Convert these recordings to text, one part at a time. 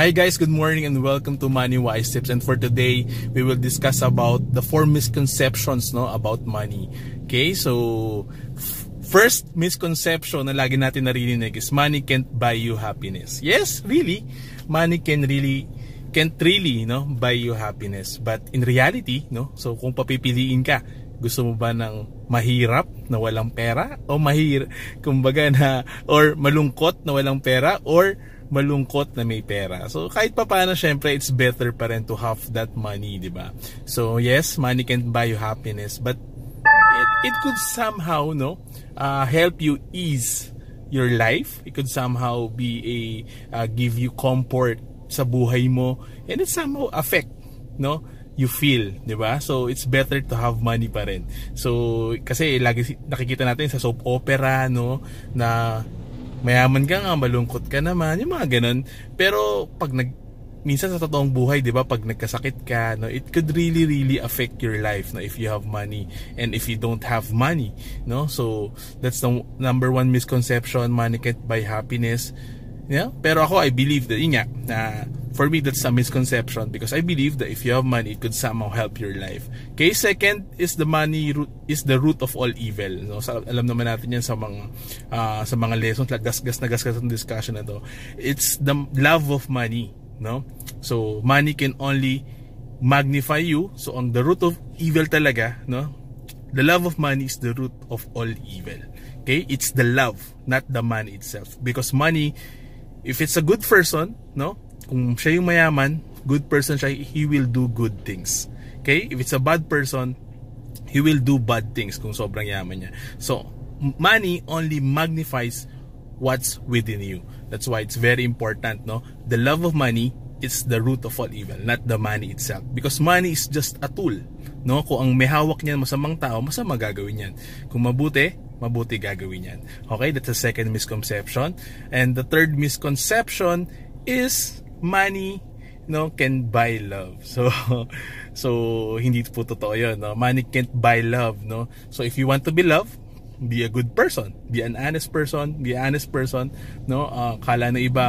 Hi guys, good morning and welcome to Money Wise Tips. And for today, we will discuss about the 4 misconceptions about money. Okay, so first misconception na lagi natin naririnig is money can't buy you happiness. Yes, really, money can't really buy you happiness. But in reality, so kung papipiliin ka, gusto mo ba ng mahirap na walang pera o or malungkot na walang pera or malungkot na may pera? So kahit pa paano, syempre it's better pa rin to have that money, di ba? So yes, money can't buy you happiness, but it could somehow help you ease your life. It could somehow be give you comfort sa buhay mo, and it somehow affect you feel, di ba? So it's better to have money pa rin. So kasi lagi nakikita natin sa soap opera na mayaman ka nga, malungkot ka naman, yung mga ganun. Pero pag minsan sa totoong buhay, di ba, pag nagkasakit ka, it could really affect your life if you have money and if you don't have money, so that's the number 1 misconception: money can't buy happiness. Yeah, pero ako, I believe that for me, that's a misconception, because I believe that if you have money, it could somehow help your life. Okay, second is the money is the root of all evil. So, alam naman natin yan sa mga lessons, gasgas ng discussion na to. It's the love of money, So money can only magnify you. So on the root of evil talaga, the love of money is the root of all evil. Okay, it's the love, not the money itself. Because money, if it's a good person, kung siya yung mayaman, good person siya, he will do good things. Okay? If it's a bad person, he will do bad things kung sobrang yaman niya. So, money only magnifies what's within you. That's why it's very important, The love of money is the root of all evil, not the money itself. Because money is just a tool, Kung ang may hawak niyan masamang tao, masama gagawin yan. Kung mabuti gagawin yan. Okay? That's the second misconception. And the third misconception is money can buy love. So hindi po totoo yun, Money can't buy love, So if you want to be loved, be a good person, be an honest person, kala na iba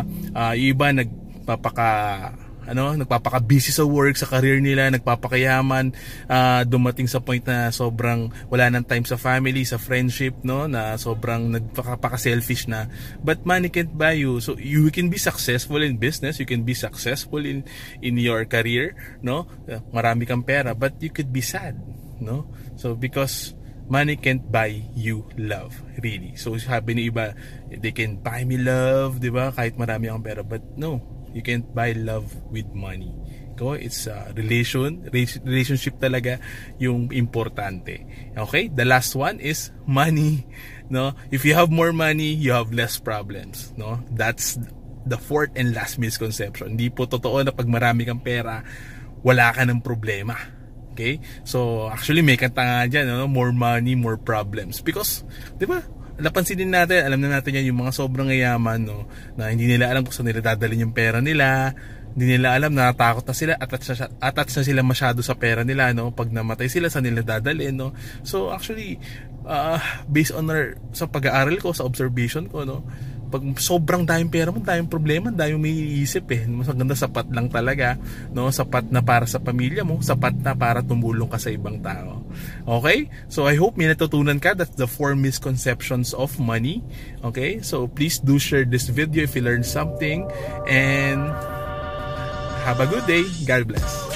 nagpapaka-busy sa work, sa career nila, nagpapakayaman, dumating sa point na sobrang wala nang time sa family, sa friendship, na sobrang nagpapaka-selfish na. But money can't buy you. So you can be successful in business, you can be successful in your career, marami kang pera, but you could be sad, So because money can't buy you love, really. So sabi ni iba, they can buy me love, di ba, kahit marami akong pera, but no, you can't buy love with money. It's a relationship talaga yung importante. Okay? The last one is money. If you have more money, you have less problems. That's the fourth and last misconception. Hindi po totoo na pag marami kang pera, wala ka ng problema. Okay? So, actually, may kanta nga dyan, more money, more problems. Because, di ba, napansin din natin, alam na natin yan, yung mga sobrang yaman, na hindi nila alam kung saan nila dadalhin yung pera nila, hindi nila alam, natatakot na sila, attach na sila masyado sa pera nila, pag namatay sila, saan nila dadalhin, So actually, based on sa pag-aaral ko, sa observation ko, pag sobrang daming pera mo, daming problema, daming may iisip Mas maganda sapat lang talaga, sapat na para sa pamilya mo, sapat na para tumulong ka sa ibang tao. Okay? So I hope may natutunan ka. That's the 4 misconceptions of money. Okay? So please do share this video if you learned something, and have a good day. God bless.